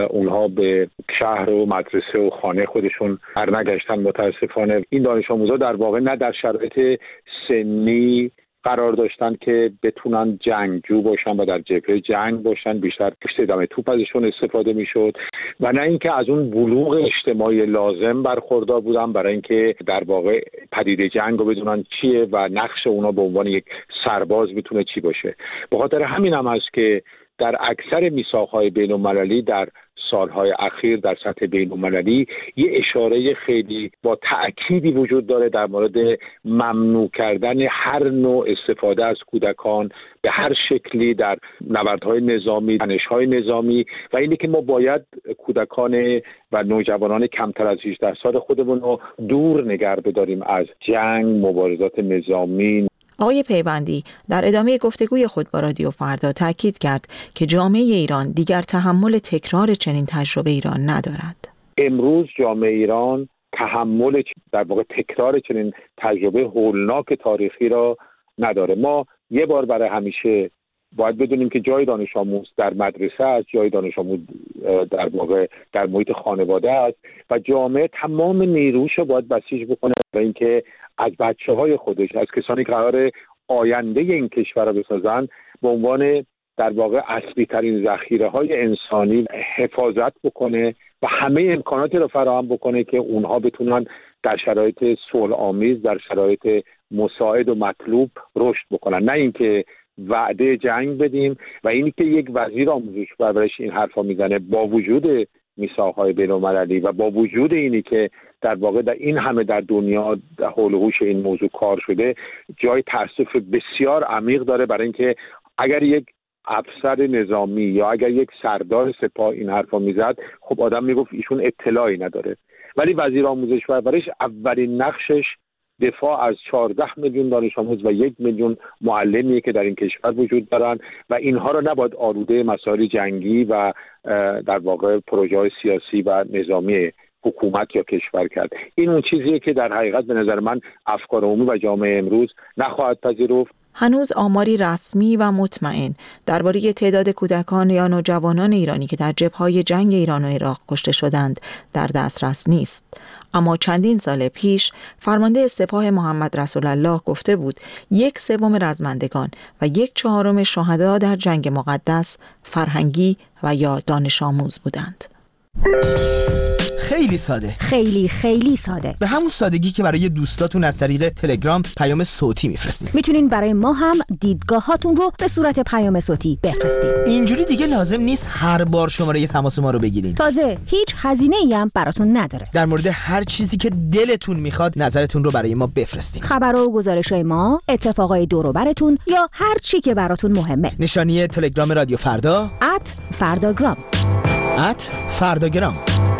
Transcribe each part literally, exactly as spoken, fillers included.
اونها به شهر و مدرسه و خانه خودشون برنگشتن. متاسفانه این دانش آموزا در واقع نه در شرایط سنی قرار داشتن که بتونن جنگجو باشن و در جبهه جنگ باشن، بیشتر پشت دم توپ ازشون استفاده میشد و نه اینکه از اون بلوغ اجتماعی لازم برخوردار بودن برای اینکه در واقع پدیده جنگ رو بدونن چیه و نقش اونا به عنوان یک سرباز میتونه چی باشه. به خاطر همین هم هست که در اکثر میثاق‌های بین‌المللی در سالهای اخیر در سطح بین‌المللی یه اشاره خیلی با تأکیدی وجود داره در مورد ممنوع کردن هر نوع استفاده از کودکان به هر شکلی در نبردهای نظامی، تنش‌های نظامی و اینه که ما باید کودکان و نوجوانان کمتر از هجده سال خودمون رو دور نگه بداریم از جنگ، مبارزات نظامی. آقای پیوندی در ادامه گفتگوی خود با رادیو فردا تاکید کرد که جامعه ایران دیگر تحمل تکرار چنین تجربه ایران ندارد. امروز جامعه ایران تحمل در واقع تکرار چنین تجربه هولناک تاریخی را نداره. ما یه بار برای همیشه باید بدونیم که جای دانش آموز در مدرسه است، جای دانش آموز در واقع در محیط خانواده است و جامعه تمام نیروش رو باید بسیج بکنه برای اینکه از بچه‌های خودش، از کسانی که قرار آینده این کشور رو بسازن، به عنوان در واقع اصلی ترین ذخیره‌های انسانی حفاظت بکنه و همه امکاناتی رو فراهم بکنه که اونها بتونن در شرایط صلح آمیز، در شرایط مساعد و مطلوب رشد بکنن، نه اینکه وعده جنگ بدیم. و اینی که یک وزیر آموزش و پرورش این حرفا میزنه با وجود میثاق‌های بین‌المللی و با وجود اینی که در واقع در این همه در دنیا حول و حوش این موضوع کار شده، جای تأسف بسیار عمیق داره برای اینکه اگر یک افسر نظامی یا اگر یک سردار سپاه این حرفا میزد، خب آدم میگفت ایشون اطلاعی نداره. ولی وزیر آموزش و پرورش اولین نقشش دفاع از چهارده میلیون دانش آموز و یک میلیون معلمیه که در این کشور وجود دارن و اینها رو نباید آلوده مسائل جنگی و در واقع پروژه‌های سیاسی و نظامی حکومت یا کشور کرد. این اون چیزیه که در حقیقت به نظر من افکار عمومی و جامعه امروز نخواهد پذیرفت. هنوز آماری رسمی و مطمئن درباره تعداد کودکان یا نوجوانان ایرانی که در جبهه‌های جنگ ایران و عراق کشته شدند در دسترس نیست. اما چندین سال پیش فرمانده سپاه محمد رسول الله گفته بود یک سوم رزمندگان و یک چهارم شهدا در جنگ مقدس فرهنگی و یا دانش آموز بودند. خیلی ساده، خیلی خیلی ساده، به همون سادگی که برای دوستاتون از طریق تلگرام پیام صوتی میفرستین. میتونین برای ما هم دیدگاهاتون رو به صورت پیام صوتی بفرستین. اینجوری دیگه لازم نیست هر بار شماره تماس ما رو بگیرین. تازه هیچ هزینه‌ای هم براتون نداره. در مورد هر چیزی که دلتون میخواد نظرتون رو برای ما بفرستین. خبرها و گزارش‌های ما، اتفاقای دور و براتون یا هر چی که براتون مهمه. نشانی تلگرام رادیو فردا ات فرداگرام ات فرداگرام.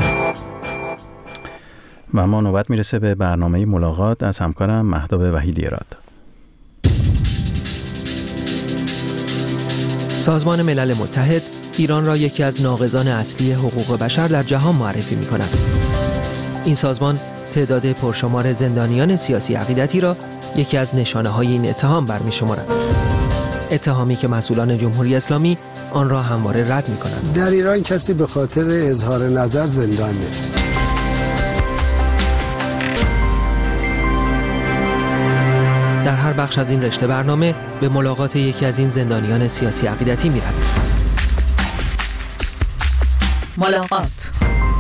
و ما نوبت میرسه به برنامه ملاقات از همکارم مهتاب وحیدی راد. سازمان ملل متحد ایران را یکی از ناقضان اصلی حقوق بشر در جهان معرفی می کند. این سازمان تعداد پرشمار زندانیان سیاسی عقیدتی را یکی از نشانه‌های این اتهام برمی شمارد. اتهامی که مسئولان جمهوری اسلامی آن را همواره رد می کنند. در ایران کسی به خاطر اظهار نظر زندان نیست. در هر بخش از این رشته برنامه به ملاقات یکی از این زندانیان سیاسی عقیدتی می رویم. ملاقات.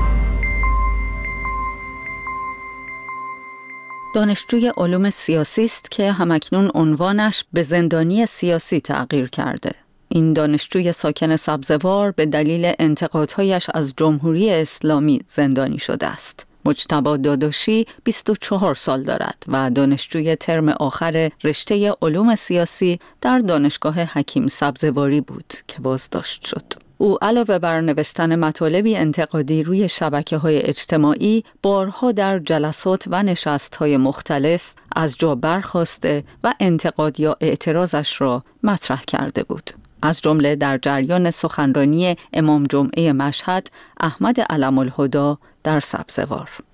دانشجوی علوم سیاسی است که همکنون عنوانش به زندانی سیاسی تغییر کرده. این دانشجوی ساکن سبزوار به دلیل انتقادهایش از جمهوری اسلامی زندانی شده است. مجتبی داداشی بیست و چهار سال دارد و دانشجوی ترم آخر رشته علوم سیاسی در دانشگاه حکیم سبزواری بود که بازداشت شد. او علاوه بر نوشتن مطالبی انتقادی روی شبکه‌های اجتماعی، بارها در جلسات و نشست‌های مختلف از جا برخاسته و انتقاد یا اعتراضش را مطرح کرده بود. از جمله در جریان سخنرانی امام جمعه مشهد احمد علم‌الهدی در سبزوار.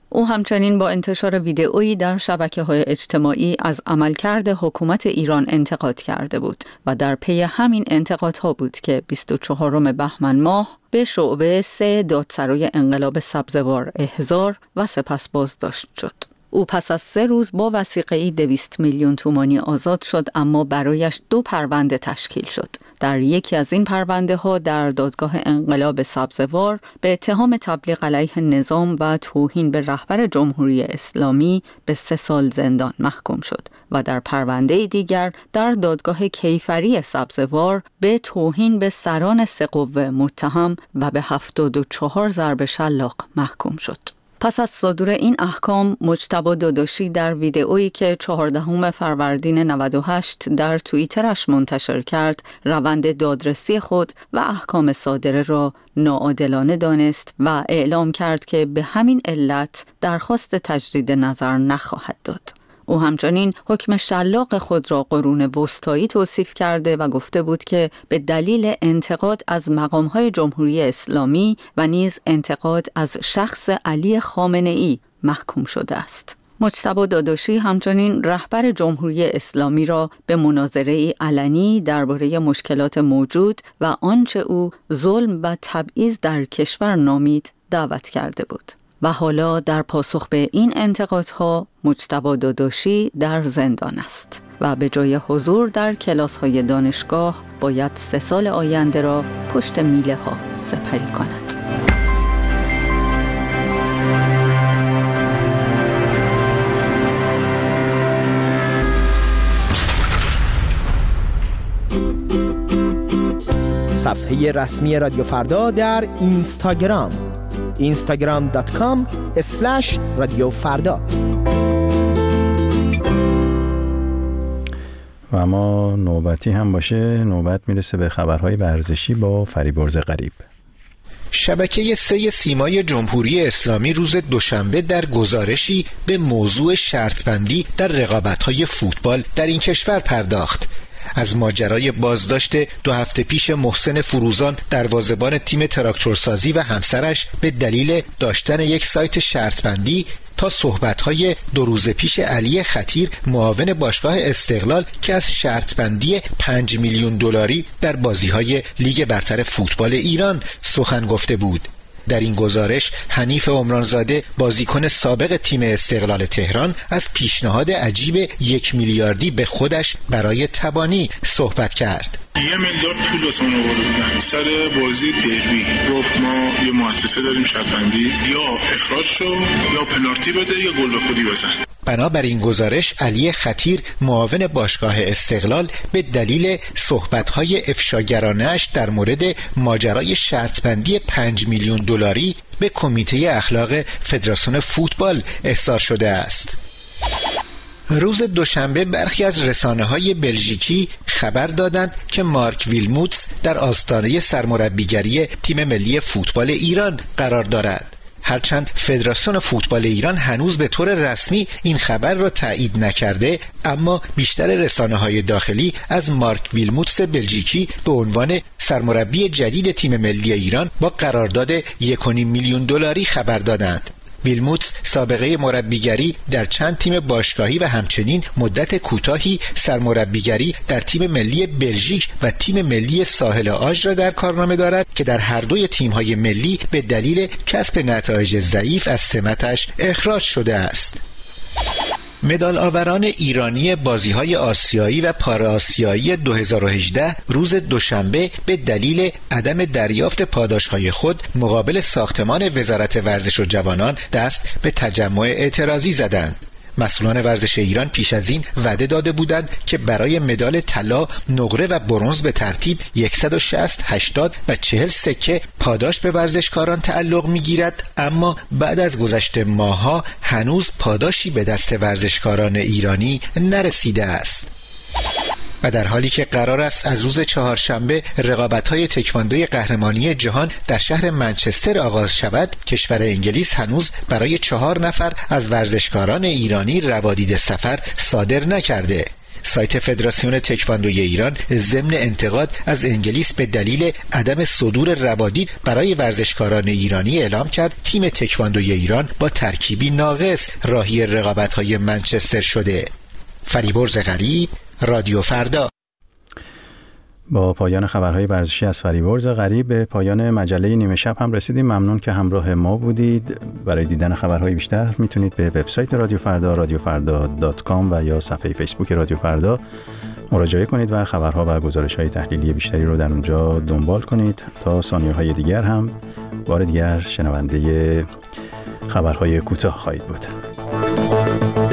او همچنین با انتشار ویدئویی در شبکه‌های اجتماعی از عملکرد حکومت ایران انتقاد کرده بود و در پی همین انتقادها بود که بیست و چهارم بهمن ماه به شعبه سه دادسرای انقلاب سبزوار احضار و سپس بازداشت شد. او پس از سه روز با وثیقه‌ای دویست میلیون تومانی آزاد شد، اما برایش دو پرونده تشکیل شد. در یکی از این پرونده ها در دادگاه انقلاب سبزوار به اتهام تبلیغ علیه نظام و توهین به رهبر جمهوری اسلامی به سه سال زندان محکوم شد و در پرونده دیگر در دادگاه کیفری سبزوار به توهین به سران سه قوه متهم و به هفتاد و چهار ضرب شلاق محکوم شد. پس از صدور این احکام، مجتبی داداشی در ویدئویی که چهاردهم فروردین نود و هشت در توییترش منتشر کرد، روند دادرسی خود و احکام صادره را ناعادلانه دانست و اعلام کرد که به همین علت درخواست تجدید نظر نخواهد داد. او همچنین حکم شلاق خود را قرون وسطایی توصیف کرده و گفته بود که به دلیل انتقاد از مقام‌های جمهوری اسلامی و نیز انتقاد از شخص علی خامنه‌ای محکوم شده است. مجتبی داداشی همچنین رهبر جمهوری اسلامی را به مناظره علنی درباره مشکلات موجود و آنچه او ظلم و تبعیض در کشور نامید دعوت کرده بود. و حالا در پاسخ به این انتقادها مجتبی داداشی در زندان است و به جای حضور در کلاس‌های دانشگاه باید سه سال آینده را پشت میله ها سپری کند. صفحه رسمی رادیو فردا در اینستاگرام اینستاگرام دات کام اسلش رادیو فردا. و اما نوبتی هم باشه، نوبت میرسه به خبرهای ورزشی با فریبرز غریب. شبکه سه سیمای جمهوری اسلامی روز دوشنبه در گزارشی به موضوع شرطبندی در رقابت‌های فوتبال در این کشور پرداخت. از ماجرای بازداشت دو هفته پیش محسن فروزان دروازه‌بان تیم تراکتورسازی و همسرش به دلیل داشتن یک سایت شرطبندی تا صحبت‌های دو روز پیش علی خطیر معاون باشگاه استقلال که از شرطبندی پنج میلیون دلاری در بازی‌های لیگ برتر فوتبال ایران سخن گفته بود. در این گزارش حنیف عمرانزاده بازیکن سابق تیم استقلال تهران از پیشنهاد عجیب یک میلیاردی به خودش برای تبانی صحبت کرد. یه میلیارد پول واسه من آوردن سر بازی دربی، گفت ما یه مؤسسه داریم شرطبندی، یا اخراج شو یا پنالتی بده یا گل به خودی بزن. بنابراین گزارش علی خطیر معاون باشگاه استقلال به دلیل صحبت‌های افشاگرانه‌اش در مورد ماجرای شرطبندی پنج میلیون دلاری به کمیته اخلاق فدراسیون فوتبال احضار شده است. روز دوشنبه برخی از رسانه‌های بلژیکی خبر دادند که مارک ویلموتس در آستانه سرمربیگری تیم ملی فوتبال ایران قرار دارد. هرچند فدراسیون فوتبال ایران هنوز به طور رسمی این خبر را تایید نکرده، اما بیشتر رسانه‌های داخلی از مارک ویلموتس بلژیکی به عنوان سرمربی جدید تیم ملی ایران با قرارداد یک و نیم میلیون دلاری خبر دادند. ویلموتس سابقه مربیگری در چند تیم باشگاهی و همچنین مدت کوتاهی سرمربیگری در تیم ملی بلژیک و تیم ملی ساحل آژ را در کارنامه دارد که در هر دوی تیم‌های ملی به دلیل کسب نتایج ضعیف از سمتش اخراج شده است. مدال آوران ایرانی بازی‌های آسیایی و پارآسیایی دو هزار و هجده روز دوشنبه به دلیل عدم دریافت پاداش‌های خود مقابل ساختمان وزارت ورزش و جوانان دست به تجمع اعتراضی زدند. مسئولان ورزش ایران پیش از این وعده داده بودند که برای مدال طلا، نقره و برنز به ترتیب صد و شصت، هشتاد و چهل سکه پاداش به ورزشکاران تعلق می‌گیرد، اما بعد از گذشت ماه‌ها هنوز پاداشی به دست ورزشکاران ایرانی نرسیده است. و در حالی که قرار است از روز چهارشنبه رقابت‌های تکواندوی قهرمانی جهان در شهر منچستر آغاز شود، کشور انگلیس هنوز برای چهار نفر از ورزشکاران ایرانی روادید سفر صادر نکرده. سایت فدراسیون تکواندوی ایران ضمن انتقاد از انگلیس به دلیل عدم صدور روادید برای ورزشکاران ایرانی اعلام کرد تیم تکواندوی ایران با ترکیبی ناقص راهی رقابت‌های منچستر شده. فریبرز غریب، رادیو فردا. با پایان خبرهای ورزشی از فریبرز غریب به پایان مجله نیمه شب هم رسیدیم. ممنون که همراه ما بودید. برای دیدن خبرهای بیشتر میتونید به وبسایت رادیو فردا رادیو فردا دات کام و یا صفحه فیسبوک رادیو فردا مراجعه کنید و خبرها و گزارش‌های تحلیلی بیشتری رو در اونجا دنبال کنید. تا ثانیه‌های دیگر هم بار دیگر شنونده خبرهای کوتاه خواهید بود.